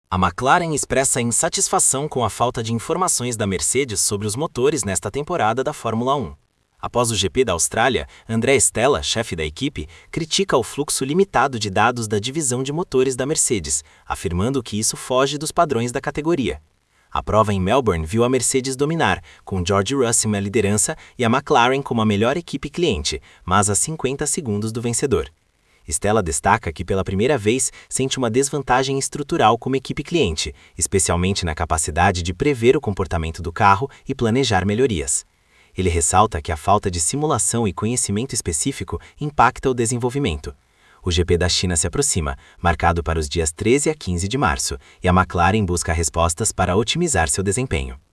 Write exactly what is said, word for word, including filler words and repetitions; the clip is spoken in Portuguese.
A McLaren expressa insatisfação com a falta de informações da Mercedes sobre os motores nesta temporada da Fórmula um. Após o G P da Austrália, André Stella, chefe da equipe, critica o fluxo limitado de dados da divisão de motores da Mercedes, afirmando que isso foge dos padrões da categoria. A prova em Melbourne viu a Mercedes dominar, com George Russell na liderança e a McLaren como a melhor equipe cliente, mas a cinquenta segundos do vencedor. Stella destaca que pela primeira vez sente uma desvantagem estrutural como equipe cliente, especialmente na capacidade de prever o comportamento do carro e planejar melhorias. Ele ressalta que a falta de simulação e conhecimento específico impacta o desenvolvimento. O G P da China se aproxima, marcado para os dias treze a quinze de março, e a McLaren busca respostas para otimizar seu desempenho.